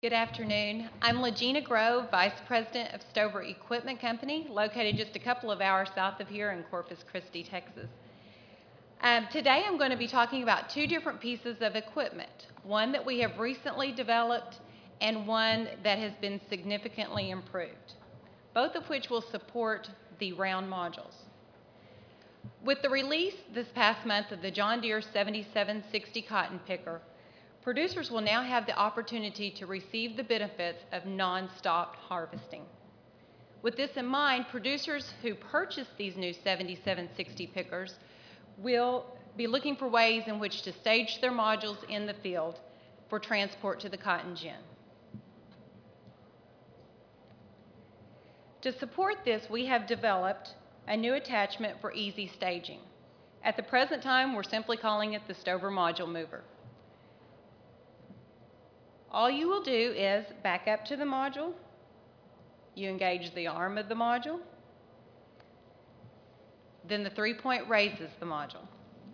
Good afternoon. I'm Legina Grove, Vice President of Stover Equipment Company, located just a couple of hours south of here in Corpus Christi, Texas. Today I'm going to be talking about two different pieces of equipment, one that we have recently developed and one that has been significantly improved, both of which will support the round modules. With the release this past month of the John Deere 7760 cotton picker, producers will now have the opportunity to receive the benefits of non-stop harvesting. With this in mind, producers who purchase these new 7760 pickers will be looking for ways in which to stage their modules in the field for transport to the cotton gin. To support this, we have developed a new attachment for easy staging. At the present time, we're simply calling it the Stover Module Mover. All you will do is back up to the module, you engage the arm of the module, then the 3-point raises the module.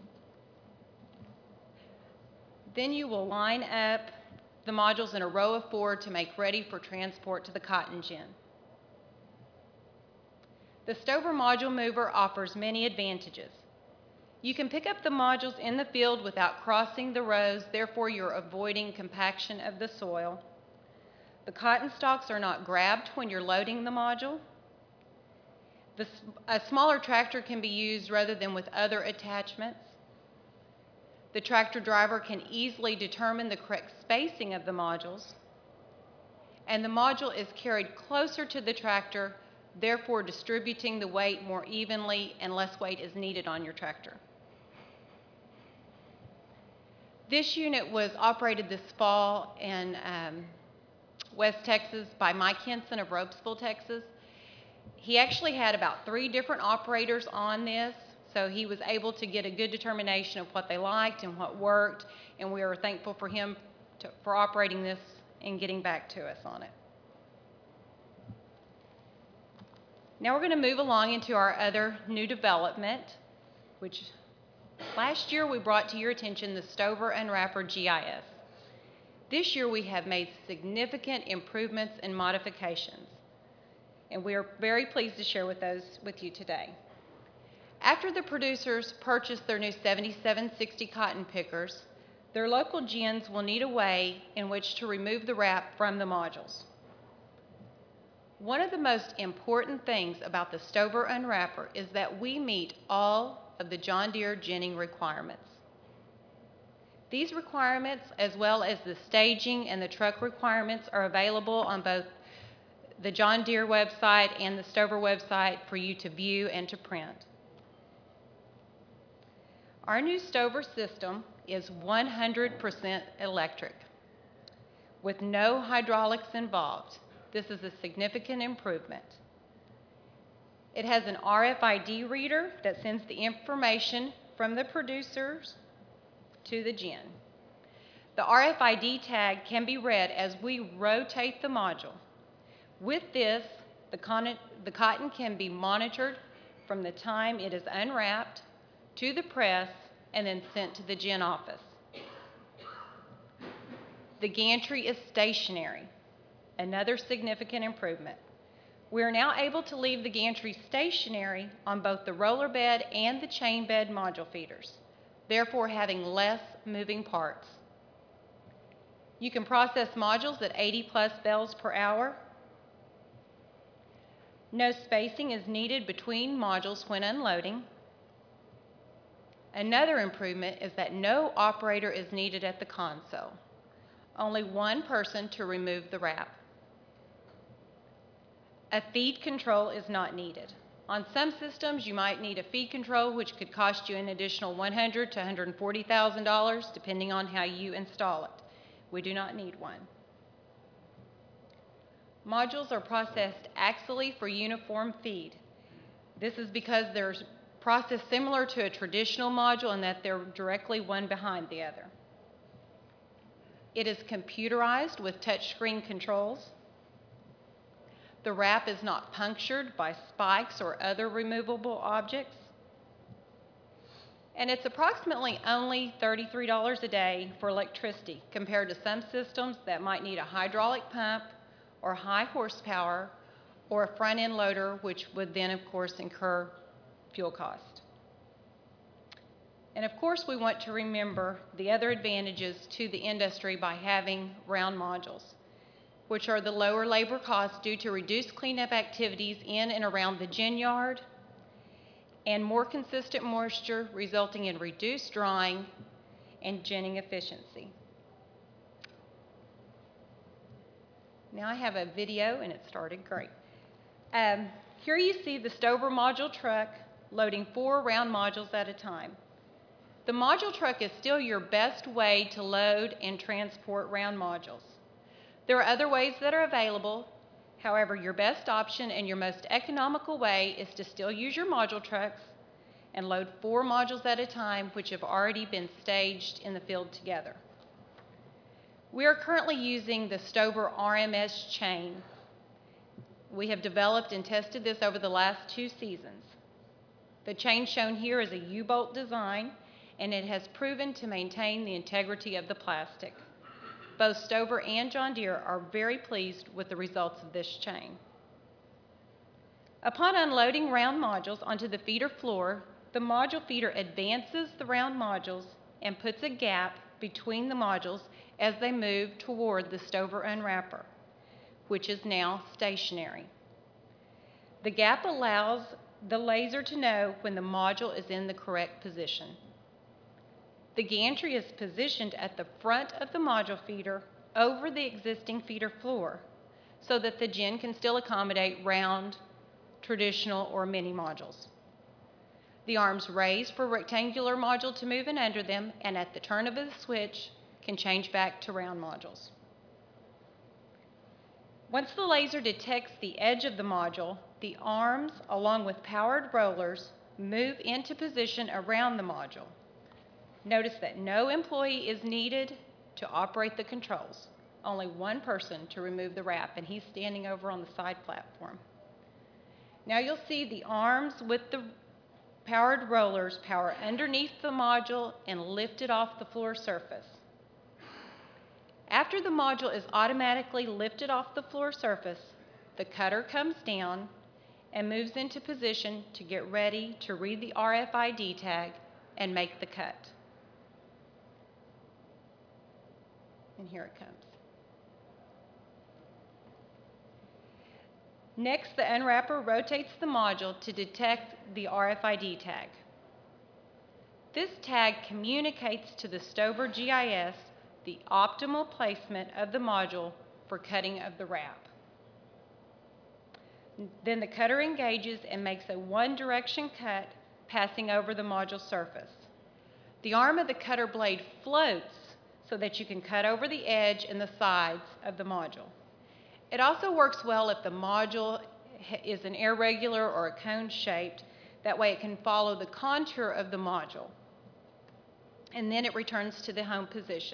Then you will line up the modules in a row of 4 to make ready for transport to the cotton gin. The Stover Module Mover offers many advantages. You can pick up the modules in the field without crossing the rows, therefore you're avoiding compaction of the soil. The cotton stalks are not grabbed when you're loading the module. A smaller tractor can be used rather than with other attachments. The tractor driver can easily determine the correct spacing of the modules, and the module is carried closer to the tractor, therefore distributing the weight more evenly and less weight is needed on your tractor. This unit was operated this fall in West Texas by Mike Henson of Ropesville, Texas. He actually had about 3 different operators on this, so he was able to get a good determination of what they liked and what worked, and we are thankful for him for operating this and getting back to us on it. Now we're going to move along into our other new development, which last year we brought to your attention the Stover Unwrapper GIS. This year we have made significant improvements and modifications, and we are very pleased to share those with you today. After the producers purchase their new 7760 cotton pickers, their local gins will need a way in which to remove the wrap from the modules. One of the most important things about the Stover Unwrapper is that we meet all of the John Deere ginning requirements. These requirements, as well as the staging and the truck requirements, are available on both the John Deere website and the Stover website for you to view and to print. Our new Stover system is 100% electric with no hydraulics involved. This is a significant improvement. It has an RFID reader that sends the information from the producers to the gin. The RFID tag can be read as we rotate the module. With this, the cotton can be monitored from the time it is unwrapped to the press and then sent to the gin office. The gantry is stationary, another significant improvement. We are now able to leave the gantry stationary on both the roller bed and the chain bed module feeders, therefore having less moving parts. You can process modules at 80+ bells per hour. No spacing is needed between modules when unloading. Another improvement is that no operator is needed at the console. Only one person to remove the wrap. A feed control is not needed. On some systems, you might need a feed control, which could cost you an additional $100,000 to $140,000, depending on how you install it. We do not need one. Modules are processed axially for uniform feed. This is because they're processed similar to a traditional module in that they're directly one behind the other. It is computerized with touchscreen controls. The wrap is not punctured by spikes or other removable objects. And it's approximately only $33 a day for electricity compared to some systems that might need a hydraulic pump or high horsepower or a front-end loader, which would then, of course, incur fuel cost. And of course, we want to remember the other advantages to the industry by having round modules, which are the lower labor costs due to reduced cleanup activities in and around the gin yard, and more consistent moisture resulting in reduced drying and ginning efficiency. Now I have a video and it started great. Here you see the Stover module truck loading 4 round modules at a time. The module truck is still your best way to load and transport round modules. There are other ways that are available. However, your best option and your most economical way is to still use your module trucks and load 4 modules at a time, which have already been staged in the field together. We are currently using the Stover RMS chain. We have developed and tested this over the last 2 seasons. The chain shown here is a U-bolt design, and it has proven to maintain the integrity of the plastic. Both Stover and John Deere are very pleased with the results of this chain. Upon unloading round modules onto the feeder floor, the module feeder advances the round modules and puts a gap between the modules as they move toward the Stover unwrapper, which is now stationary. The gap allows the laser to know when the module is in the correct position. The gantry is positioned at the front of the module feeder over the existing feeder floor so that the gin can still accommodate round, traditional, or mini modules. The arms raise for rectangular module to move in under them, and at the turn of the switch can change back to round modules. Once the laser detects the edge of the module, the arms, along with powered rollers, move into position around the module. Notice that no employee is needed to operate the controls. Only one person to remove the wrap, and he's standing over on the side platform. Now you'll see the arms with the powered rollers power underneath the module and lift it off the floor surface. After the module is automatically lifted off the floor surface, the cutter comes down and moves into position to get ready to read the RFID tag and make the cut. And here it comes. Next, the unwrapper rotates the module to detect the RFID tag. This tag communicates to the Stover GIS the optimal placement of the module for cutting of the wrap. Then the cutter engages and makes a one-direction cut, passing over the module surface. The arm of the cutter blade floats so that you can cut over the edge and the sides of the module. It also works well if the module is an irregular or a cone-shaped. That way it can follow the contour of the module. And then it returns to the home position.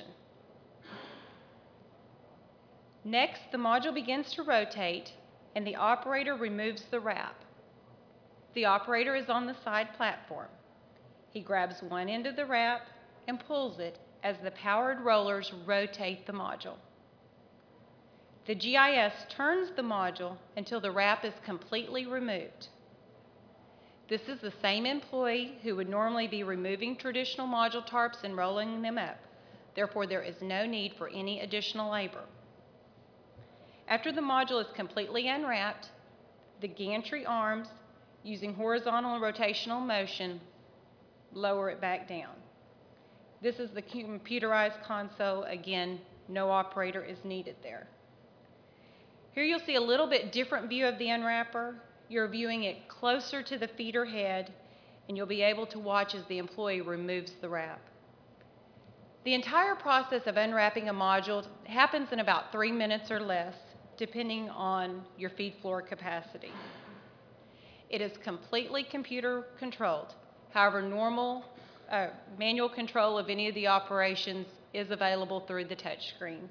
Next, the module begins to rotate and the operator removes the wrap. The operator is on the side platform. He grabs one end of the wrap and pulls it as the powered rollers rotate the module. The GIS turns the module until the wrap is completely removed. This is the same employee who would normally be removing traditional module tarps and rolling them up. Therefore, there is no need for any additional labor. After the module is completely unwrapped, the gantry arms, using horizontal and rotational motion, lower it back down. This is the computerized console. Again, no operator is needed there. Here you'll see a little bit different view of the unwrapper. You're viewing it closer to the feeder head, and you'll be able to watch as the employee removes the wrap. The entire process of unwrapping a module happens in about 3 minutes or less, depending on your feed floor capacity. It is completely computer controlled. However, manual control of any of the operations is available through the touchscreen.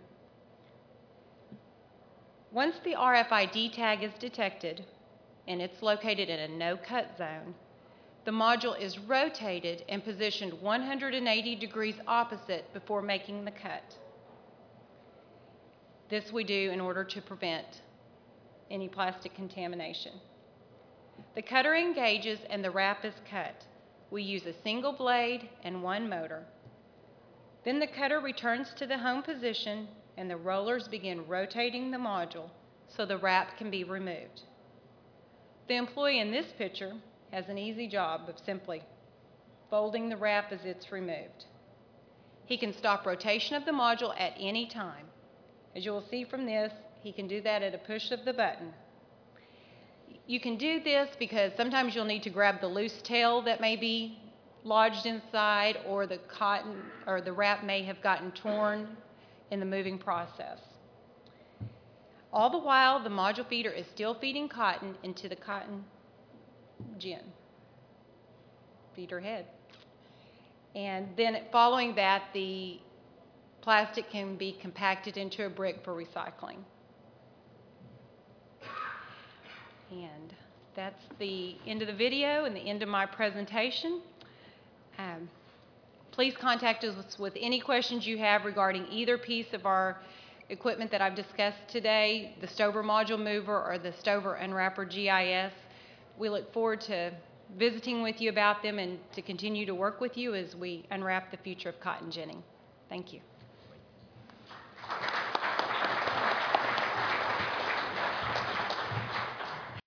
Once the RFID tag is detected, and it's located in a no-cut zone, the module is rotated and positioned 180 degrees opposite before making the cut. This we do in order to prevent any plastic contamination. The cutter engages and the wrap is cut. We use a single blade and one motor. Then the cutter returns to the home position and the rollers begin rotating the module so the wrap can be removed. The employee in this picture has an easy job of simply folding the wrap as it's removed. He can stop rotation of the module at any time. As you will see from this, he can do that at a push of the button. You can do this because sometimes you'll need to grab the loose tail that may be lodged inside, or the cotton or the wrap may have gotten torn in the moving process. All the while, the module feeder is still feeding cotton into the cotton gin feeder head. And then following that, the plastic can be compacted into a brick for recycling. And that's the end of the video and the end of my presentation. Please contact us with any questions you have regarding either piece of our equipment that I've discussed today, the Stover Module Mover or the Stover Unwrapper GIS. We look forward to visiting with you about them and to continue to work with you as we unwrap the future of cotton ginning. Thank you.